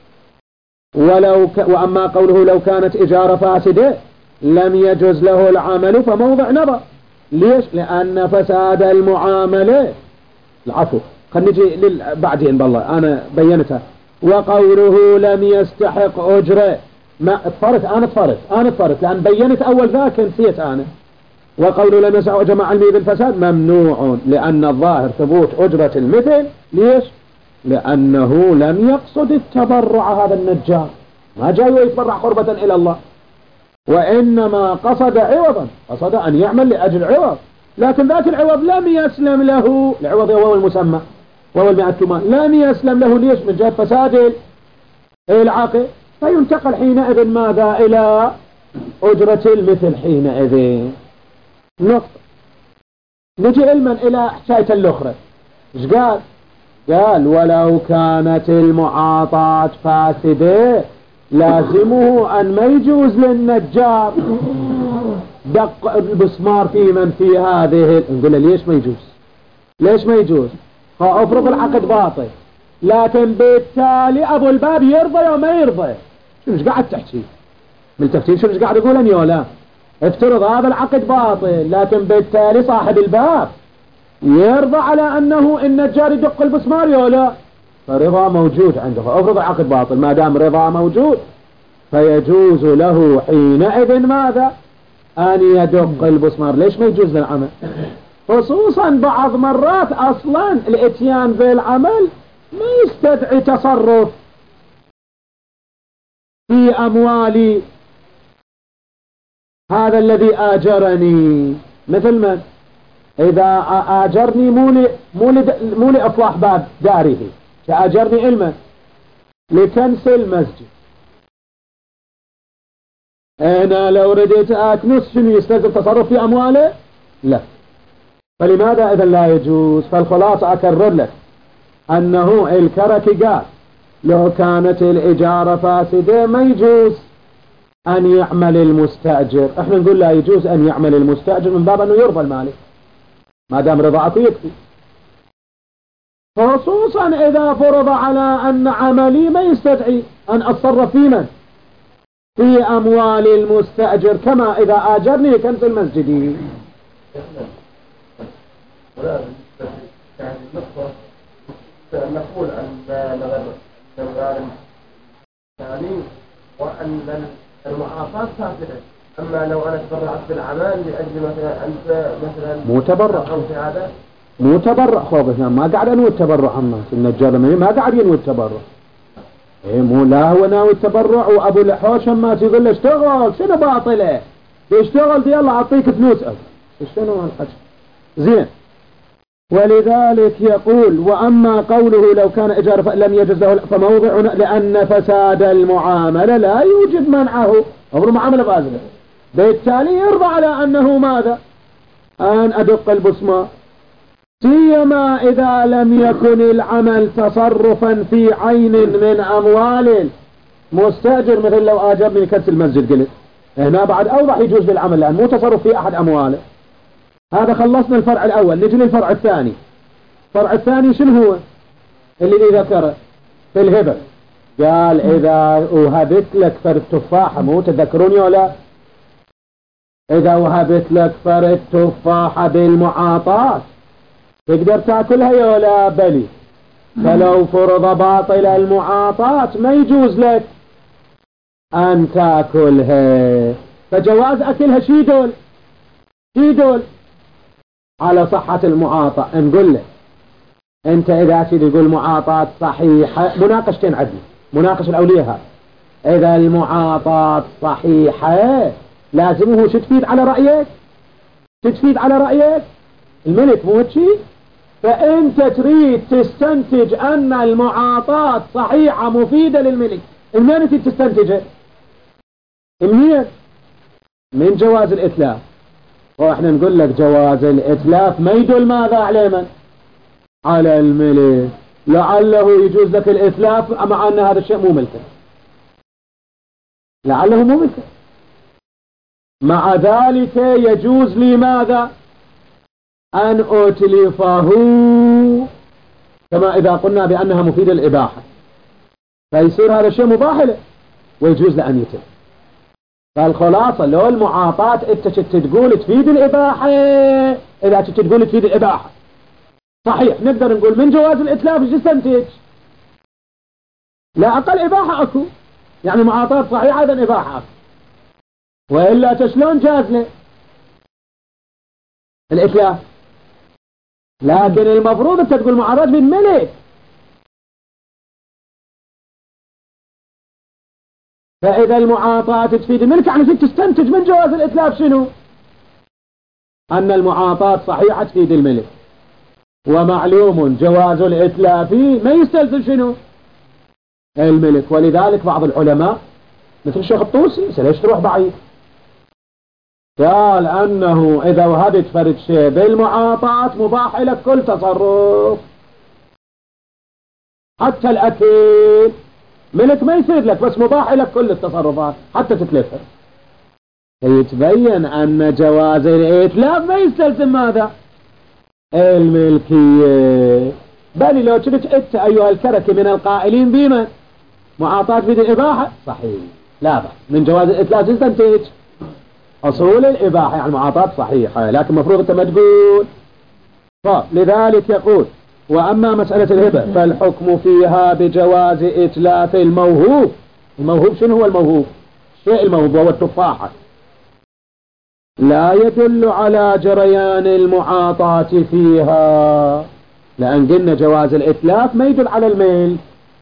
وأما قوله لو كانت إجارة فاسدة لم يجوز له العمل فموضع نظر. ليش؟ لأن فساد المعاملة العفو خلنا نجي بعدين بالله أنا بينتها. وقوله لم يستحق أجرة ما اتفرت لأن بينت أول ذاك نسيت أنا. وقوله لم يسع وجمع المي بالفساد ممنوع لأن الظاهر ثبوت أجرة المثل. ليش؟ لأنه لم يقصد التبرع. هذا النجار ما جاي يتبرع قربة إلى الله وإنما قصد عوضا، قصد أن يعمل لأجل عوض، لكن ذاك العوض لم يسلم له. العوض هو المسمى وهو 100 تومان لم يسلم له. ليش؟ من جهة فساد العقد. فينتقل حينئذ ماذا؟ أجرة المثل حينئذ. نقطة. نجي علما إلى حكاية الأخرى. إيش قال؟ قال ولو كانت المعاطاة فاسدة لازمه أن ما يجوز للنجار دق البسمار في من في هذه. نقول له ليش ما يجوز؟ ليش ما يجوز؟ افرض العقد باطل، لكن بالتالي أبو الباب يرضى وما يرضى. شو مش قاعد تحكي من التفتيش؟ شو مش قاعد يقول أن يولا افترض هذا العقد باطل، لكن بالتالي صاحب الباب يرضى على أنه النجار يدق البسمار يولا، فرضا موجود عنده. افرض العقد باطل، ما دام رضا موجود فيجوز له حينئذ ماذا؟ أن يدق البسمار. ليش ما يجوز للعمل؟ خصوصا بعض مرات أصلا الاتيان بالعمل ما يستدعي تصرف في أموالي هذا الذي آجرني. مثل من؟ إذا آجرني مو لإصلاح باب داره، فآجرني علما لكنس المسجد، أنا لو رديت أكنس شنو يستلزم تصرف في أمواله؟ لا. فلماذا إذا لا يجوز؟ فالخلاصة أكرر لك أنه الكركي قال لو كانت الإجارة فاسدة ما يجوز أن يعمل المستأجر. احنا نقول لا يجوز أن يعمل المستأجر من باب أنه يرضى المالك ما دام رضاعته يكفي، خصوصا إذا فرض على أن عملي ما يستدعي أن أتصرف في من؟ في أموال المستأجر، كما إذا آجرني كنز المسجد. يعني النقطة نقول أن الغارم ثاني وأن المعاصاة فاسدة. أما لو أنا تبرعت بالعمل لأجل مثلا أنت مثلا مو تبرع، مو تبرع خوف. ما قاعد أنوي التبرع الناس النجار ما قاعد ينوي التبرع. إيه مو لا هو ناوي التبرع وأبو الحوش ما تقول له اشتغل شنو باطله اشتغل دي يلا أعطيك فلوس. شنو هالحكي؟ زين. ولذلك يقول وأما قوله لو كان إجارة لم يجوز له فموضع لأن فساد المعاملة لا يوجد منعه. أمر معاملة فاسدة، بالتالي يرضى على أنه ماذا؟ أن أدق البسمار، سيما إذا لم يكن العمل تصرفا في عين من أموال المستأجر. مثل لو آجرني كنس المسجد قلت هنا بعد أوضح يجوز بالعمل لأن مو تصرف في أحد أمواله. هذا خلصنا الفرع الأول. نجي للفرع الثاني. الفرع الثاني شنو هو اللي ذكره في الهبة؟ قال إذا وهبت لك فرد تفاحة، مو تذكروني ولا؟ إذا وهبت لك فرد تفاحة بالمعاطاة تقدر تأكلها يا ولا بلي؟ فلو فرض باطل المعاطاة ما يجوز لك أن تأكلها. فجواز أكلها شي دول على صحة المعاطاة. نقول له أنت إذا تقول معاطاة صحيحة، مناقشتين عدل، مناقش الأولية هذا. إذا المعاطاة صحيحة لازمه شو تفيد على رأيك؟ شو تفيد على رأيك؟ الملك مو هيك؟ فأنت تريد تستنتج أن المعاطاة صحيحة مفيدة للملك، منين تريد تستنتجه؟ منين؟ من جواز الإتلاف. واحنا نقول لك جواز الإتلاف ما يدل ماذا على من؟ على الملك. لعله يجوز لك الإتلاف مع أن هذا الشيء مو ملكه، لعله مو ملكه، مع ذلك يجوز لي ماذا؟ أن أتلفه، كما إذا قلنا بأنها مفيدة للإباحة فيصير هذا الشيء مباح له ويجوز لأن يتلف. فالخلاصة لو المعاطاة انت تقول تفيد الإباحة، إذا تقول تفيد الإباحة صحيح نقدر نقول من جواز الإتلاف ايش تستنتج؟ لا أقل إباحة أكو، يعني معاطاة صحيحة إذن إباحة أكو، وإلا تشلون جاز له الإتلاف؟ لكن المفروض انت تقول معاطاة بالملك. فإذا المعاطاة تفيد الملك يعني فيك تستنتج من جواز الإتلاف شنو؟ أن المعاطاة صحيحة تفيد الملك، ومعلوم جواز الإتلاف ما يستلزم شنو؟ الملك. ولذلك بعض العلماء مثل الشيخ الطوسي ليش تروح بعيد؟ قال أنه إذا وهبت فرد شيء بالمعاطاة مباح لك كل تصرف، حتى الأكل ملك ما يصير لك، بس مباح لك كل التصرفات حتى تتلفها. فيتبين أن جواز الإتلاف ما يستلزم ماذا؟ الملكية. بل لو كنت أنت أيها الكركي من القائلين بما معاطاة في الإباحة صحيح، لا بأس من جواز الإتلاف تستنتج أصول الإباحة، يعني معاطاة صحيحة، لكن مفروض أنت ما تقول. لذلك يقول: وأما مسألة الهبة فالحكم فيها بجواز إتلاف الموهوب. الموهوب شنو هو الموهوب؟ الشيء الموهوب هو التفاحة، لا يدل على جريان المعاطاة فيها، لأن قلنا جواز الإتلاف ما يدل على الميل،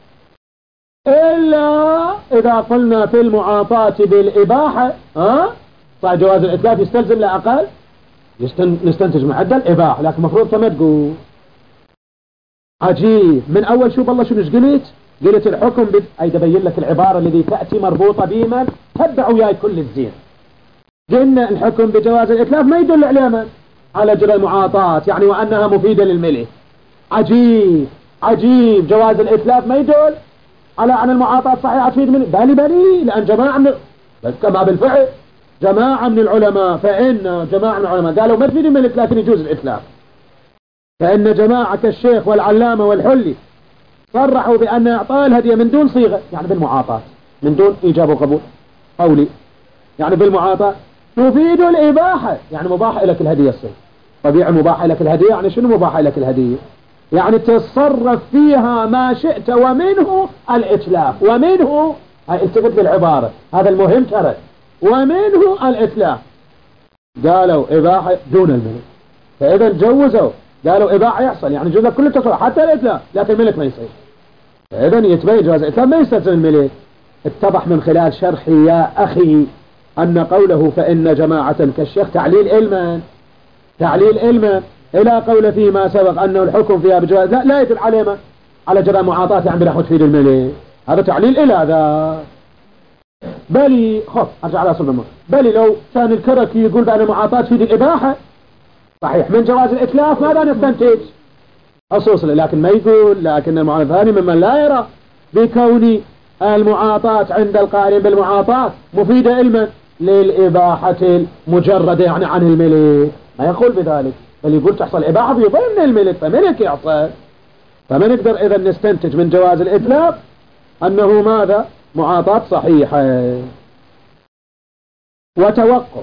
إلا إذا قلنا في المعاطاة بالإباحة فجواز الإتلاف يستلزم لا أقل، نستنتج معدل الإباحة، لكن مفروض كما تقول. عجيب. من أول شوف الله شنو قلت الحكم أي تبين لك العبارة التي تأتي مربوطة بما تبع وياي كل الزين. قلنا الحكم بجواز الإتلاف ما يدل على على جرى المعاطاة، يعني وأنها مفيدة للملك. عجيب جواز الإتلاف ما يدل على أن المعاطاة صحيحة تفيد من بالي، لأن جماعة من كما بالفعل جماعة من العلماء، فإن جماعة من العلماء قالوا ما تفيد الملك لكن يجوز الإتلاف. فإن جماعة كالشيخ والعلامة والحلي صرحوا بأن إعطاء الهدية من دون صيغة، يعني بالمعاطاة من دون إيجاب وقبول قولي، يعني بالمعاطاة تفيد الإباحة، يعني مباح لك الهدية الصيغة. طبيعي مباح لك الهدية، يعني شنو مباح لك الهدية؟ يعني تتصرف فيها ما شئت، ومنه الإتلاف، ومنه التفت للعبارة، هذا المهم ترى، ومنه الإتلاف. قالوا إباحة دون الملك، فإذا جوزوا قالوا إباحة يحصل، يعني جوز كل التصرف حتى الإتلاف، لكن الملك ما يصير. فإذا يتبين جواز الإتلاف ما يستلزم الملك. اتضح من خلال شرحي يا أخي أن قوله فإن جماعة كالشيخ تعليل علما إلى قول فيما سبق أنه الحكم فيها بجواز لا يدل عليه على جرى معاطاة عند بلا تفيد الملك، هذا تعليل إلى هذا. بل أرجع على صلب الموت، بل لو كان الكركي يقول بأن معاطاة تفيد الإباحة صحيح من جواز الإتلاف ماذا نستنتج؟ خصوصا، لكن ما يقول، لكن المعارضان ممن لا يرى بكون المعاطاة عند القائلين بالمعاطاة مفيدة علما للإباحة المجردة، يعني عن الملك، ما يقول بذلك، بل يقول تحصل إباحة في ضمن الملك، فملك يحصل. فما نقدر إذا نستنتج من جواز الإتلاف أنه ماذا؟ معاطاة صحيحة. وتوقف،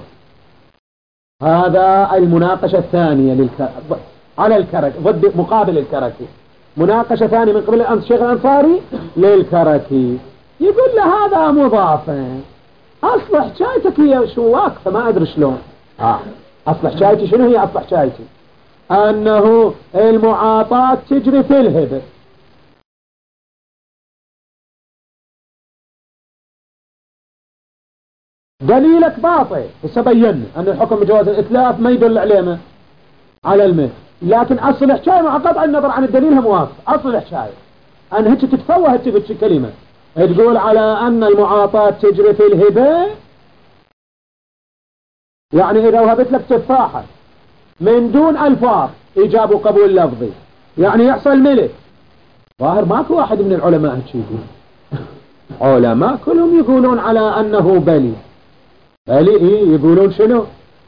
هذا المناقشة الثانية على الكركي ضد مقابل الكركي، مناقشة ثانية من قبل الشيخ الأنصاري للكركي، يقول له هذا مضافة، أصل حكايتك هي شو واقفة ما أدري شلون. أصل حكايتي شنو هي؟ أصل حكايتي أنه المعاطاة تجري في الهبة، دليلك باطل، سبينا أن الحكم بجواز الإتلاف ما يدل على المثل، لكن أصل حكاية مع قطع النظر عن الدليل هم واقف. أصل حكاية أن هيك تتفوه تبتش كلمة تقول على أن المعاطاة تجري في الهبة، يعني إذا وهبت لك تفاحة من دون ألفاظ إيجاب وقبول لفظي يعني يحصل ملك. ظاهر ماكو واحد من العلماء هيك يقول، علماء كلهم يقولون على أنه بلي يقولون شنو؟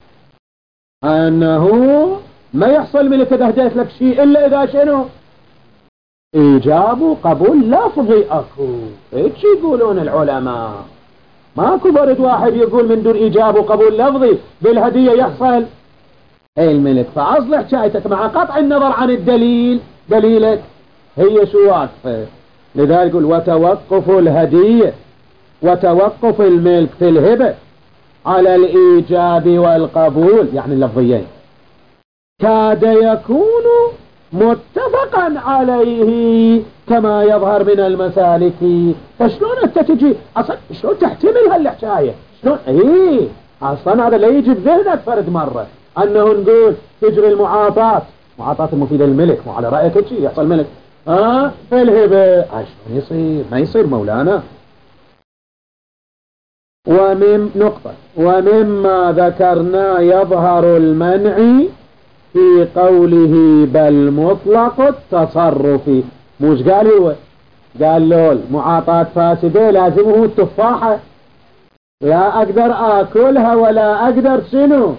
أنه ما يحصل ملك إذا هديت لك شيء إلا إذا شنو؟ إيجاب وقبول لفظي أكو، هيك يقولون العلماء، ماكو برد واحد يقول من دون إيجاب وقبول لفظي بالهدية يحصل الملك. فأصل حكايتك مع قطع النظر عن الدليل، دليلك هي شو واقفة. لذلك يقول وتوقف الهدية وتوقف الملك في الهبة على الإيجاب والقبول، يعني اللفظيين، كاد يكون متفقا عليه كما يظهر من المسالك. فشلون انت تجي اصلا شلون تحتمل هالحكايه؟ شلون اصلا هذا لا يجي بذهنك فرد مره انه نقول تجري المعاطاة المفيدة للملك، مو على رايك شيء يحصل ملك في الهبه، شلون يصير؟ ما يصير مولانا. ومما ذكرنا يظهر المنع في قوله بل مطلق التصرف. مش قال هو قال له المعاطاة فاسدة لازمه التفاحة، لا أقدر آكلها ولا أقدر شنو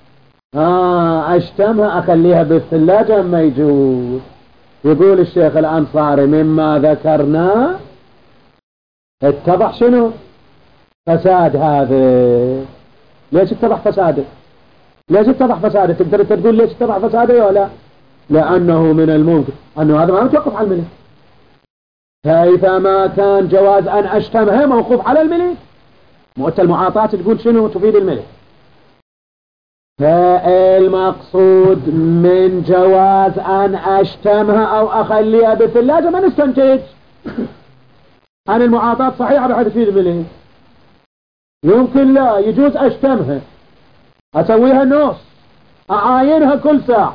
أشتمها أخليها بالثلاجة ما يجوز. يقول الشيخ الأنصاري مما ذكرنا اتضح شنو فساد هذا. ليش اتضح فساده؟ ليش اتضح فساده؟ تقدر تقول ليش اتضح فساده ولا؟ لأنه من الممكن أنه هذا ما متوقف على الملك، فإذا كان جواز أن أشتمها موقوف على الملك، مؤتى المعاطاة تقول شنو تفيد الملك. فالمقصود من جواز أن أشتمها أو أخليها بالثلاجة ما نستنتج أن المعاطاة صحيحة بحيث تفيد الملك. يمكن لا يجوز أشتمها، أسويها نص، أعاينها كل ساعة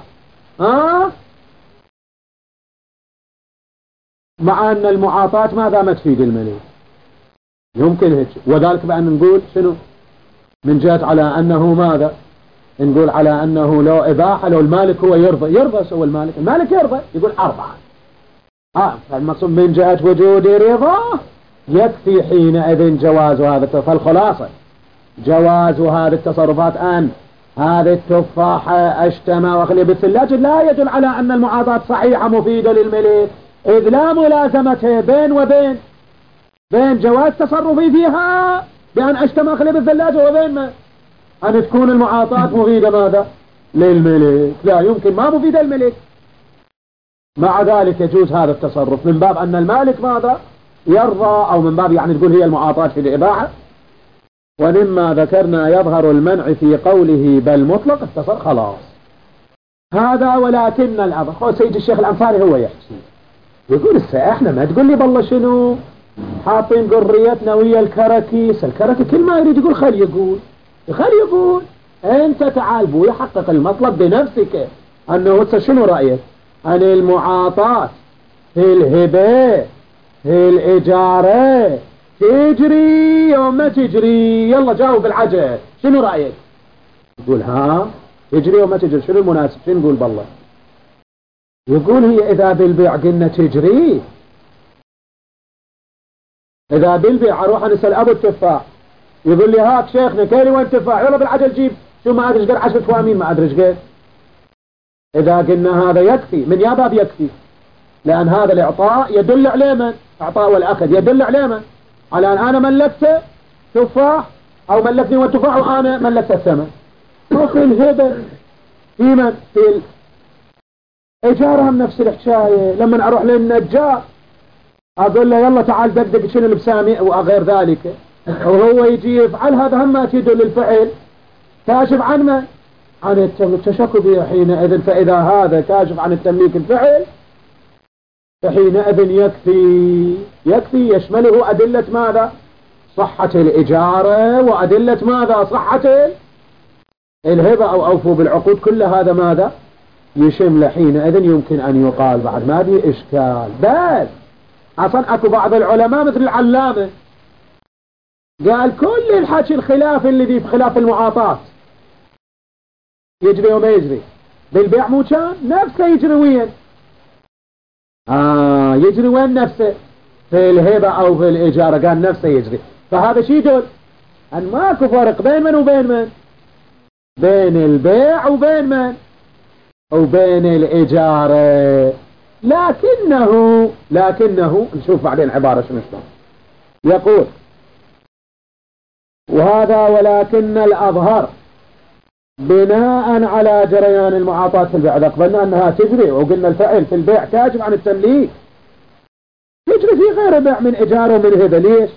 مع أن المعاطاة ماذا ما تفيد الملك. يمكن هيك، وذلك بأن نقول شنو من جهة على أنه ماذا نقول على أنه لو إباحة لو المالك هو يرضى سوى المالك يرضى يقول 4 فالمقصود من جهة وجود رضا يكفي حينئذ جواز هذا. فالخلاصة جواز هذه التصرفات أن هذه التفاحة أشتمها وأخليها بالثلاجة لا يدل على أن المعاطاة صحيحة مفيدة للملك، إذ لا ملازمة بين وبين جواز تصرفي فيها بأن أشتمها أخليها بالثلاجة وبين ما أن تكون المعاطاة مفيدة ماذا للملك. لا يمكن ما مفيدة الملك، مع ذلك يجوز هذا التصرف من باب أن المالك ماذا يرضى، أو من باب يعني تقول هي المعاطاة في الإباحة. ومما ذكرنا يظهر المنع في قوله بل مطلق التصرف. خلاص هذا. ولكن الأظهر سيد الشيخ الأنصاري هو يحكي يقول احنا ما تقول لي بالله شنو حاطين قريتنا ويا الكركي كل ما يريد يقول خلي يقول انت تعال بو يحقق المطلب بنفسك انه شنو رأيك عن المعاطاة في الهبة في الإجارة تجري يوم ما تجري؟ يلا جاوب العجل، شنو رأيك؟ يقول تجري يوم ما تجري، شنو المناسب؟ شنو نقول بالله؟ يقول هي إذا بالبيع قلنا تجري، إذا بالبيع أروح نسأل أبو التفاح يقول لي هاك شيخنا كيلي وين تفاح، يلا بالعجل جيب، شو ما أدري قد 10 توامين ما أدري قد. إذا قلنا هذا يكفي من يا باب يكفي، لأن هذا الإعطاء يدل عليه من إعطاء والأخذ يدل عليه من على أن أنا ملكت تفاح أو ملكني والتفاح وأنا ملكت الثمن. وفي الهبة في من في إيجارهم نفس الحكاية. لما أروح للنجار أقول له يلا تعال دقدق شنو البسامي وغير ذلك، وهو يجي يفعل هذا هم ما تدل للفعل كاشف عن من عن التشكك حينئذ. فإذا هذا كاشف عن التمليك الفعل فحينئذ يكفي يشمله أدلة ماذا صحة الإجارة وأدلة ماذا صحة الهبة أو أوفوا بالعقود. كل هذا ماذا يشمل حينئذ يمكن أن يقال بعد ما دي إشكال. بل أصلا أكو بعض العلماء مثل العلامة قال كل الحكي الخلاف اللي في خلاف المعاطاة يجري وما يجري بالبيع مو كان نفسه يجري وين يجري وين نفسه في الهبة أو في الإجارة قال نفسه يجري. فهذا شيء يدل أن ماكو فرق بين من وبين من، بين البيع وبين من وبين الإجارة. لكنه نشوف بعدين عبارة شنو يقول وهذا ولكن الأظهر بناء على جريان المعاطاة في البيع. قبلنا أنها تجري وقلنا الفعل في البيع كاشف عن التمليك، تجري في غير بيع من إجارة ومن هبة. ليش؟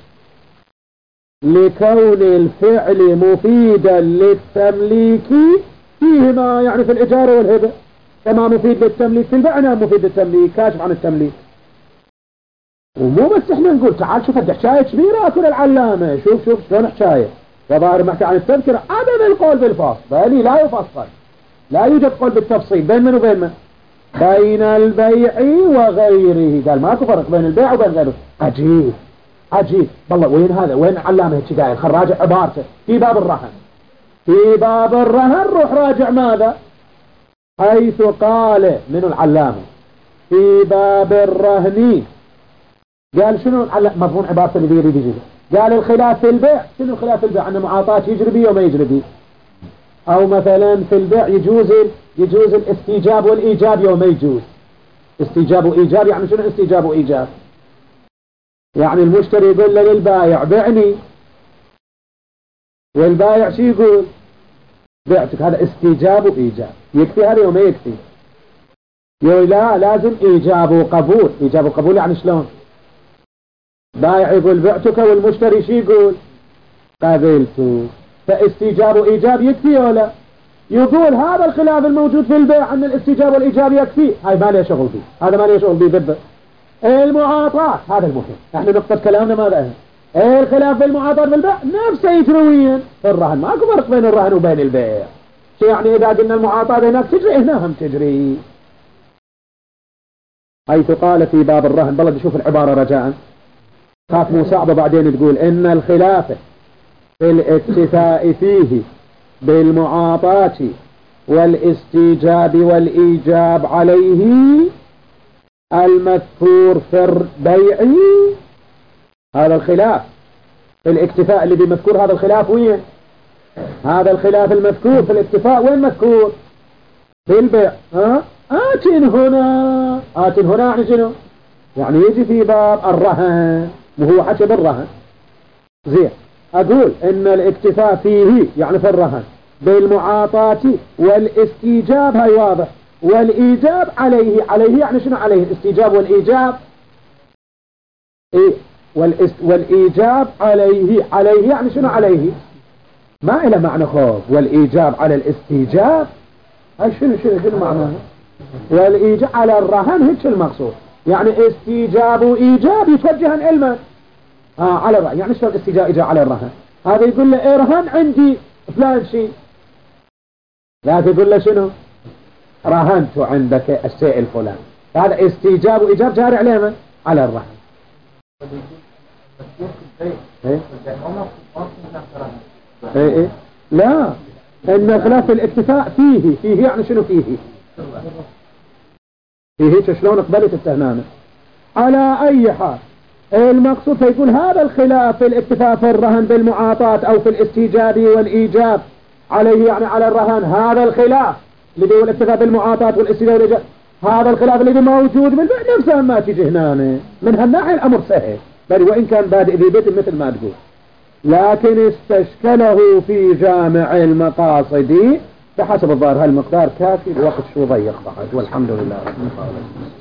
لكون الفعل مفيدا للتمليك فيهما، يعني في الإجارة والهبة كما مفيد للتمليك في البيع مفيد للتمليك كاشف عن التمليك. ومو بس احنا نقول تعال شوف حكاية كبيرة أكل العلامة، شوف شلون حكاية وظاهر محكي عن التذكرة عدم القول بالفصل، بل لا يفصل، لا يوجد قول بالتفصيل بين من وبين من، بين البيع وغيره. قال ماكو فرق بين البيع وبين غيره. عجيب عجيب والله. وين هذا؟ وين علامه هيك خل راجع عبارته في باب الرهن. في باب الرهن روح راجع ماذا؟ حيث قال من العلامه في باب الرهن قال شنو مضمون عبارته اللي يريد يجيبه؟ قال الخلاف في البيع. شنو الخلاف في البيع؟ أن معاطاة يجري بيه وما يجري بيه. أو مثلا في البيع يجوز الاستيجاب والإيجاب وما يجوز. استيجاب وإيجاب يعني شنو استيجاب وإيجاب؟ يعني المشتري يقول للبايع بعني، والبايع شو يقول؟ بعتك. هذا استيجاب وإيجاب. يكفي هذا وما يكفي؟ يقول لا لازم إيجاب وقبول. إيجاب وقبول يعني شلون؟ بايع يقول بعتك والمشتري شو يقول؟ قبلت. فاستيجاب وإيجاب يكفي ولا؟ يقول هذا الخلاف الموجود في البيع أن الاستيجاب والإيجاب يكفي. هاي ما لي شغل فيه، هذا ما لي شغل فيه بالبيع. المعاطاة هذا المهم. احنا نقطة كلامنا ماذا هي؟ الخلاف في المعاطاة في البيع نفسه يجرويا في الرهن. ماكو فرق بين الرهن وبين البيع. شو يعني إذا قلنا المعاطاة هناك تجري هنا هم تجري. حيث قال في باب الرهن. بلد شوف العبارة رجاء، خاف مساعدة بعدين تقول إن الخلاف في الاكتفاء فيه بالمعاطاة والاستيجاب والإيجاب عليه المذكور في البيع. هذا الخلاف في الاكتفاء اللي بمذكور، هذا الخلاف وين؟ هذا الخلاف المذكور في الاكتفاء وين مذكور؟ في البيع. آت هنا. آت هنا يعني شنو؟ يعني يجي في باب الرهن، وهو حكى بالرهن. زين أقول إن الاكتفاء فيه يعني في الرهن بالمعاطاة والاستيجاب، هاي واضح، والإيجاب عليه. عليه يعني شنو عليه؟ الاستيجاب والإيجاب. إيه والإيجاب عليه. عليه يعني شنو عليه؟ ما إلى معنى خوف. والإيجاب على الاستيجاب هاي شنو معناها؟ والإيجاب على الرهن هيك المقصود. يعني استيجاب وإيجاب يتوجهن علما على الرهن. يعني شلون استيجاب إيجاب على الرهن؟ هذا يقول له رهن عندي فلان شيء، لا تقول له شنو؟ رهنت عندك الشيء الفلاني. هذا استيجاب وإيجاب جاري عليه من؟ على الرهن. إيه لا، إن خلاف الاكتفاء فيه يعني شنو فيه؟ فيه شلون قبلت التهنانة. على أي حال المقصود فيقول هذا الخلاف في الاكتفاء في الرهن بالمعاطاة أو في الاستيجاب والإيجاب عليه يعني على الرهن. هذا الخلاف اللي هو الاكتفاء بالمعاطاة والاستيجاب والإيجاب، هذا الخلاف اللي موجود بالبيع نفسه ما تيجي هنا. من هالناحية الأمر سهل، بل وإن كان بادئ ذي بيت مثل ما تقول، لكن استشكله في جامع المقاصد بحسب الظاهر. هالمقدار كافي، الوقت شو ضيق بعد، والحمد لله رب العالمين.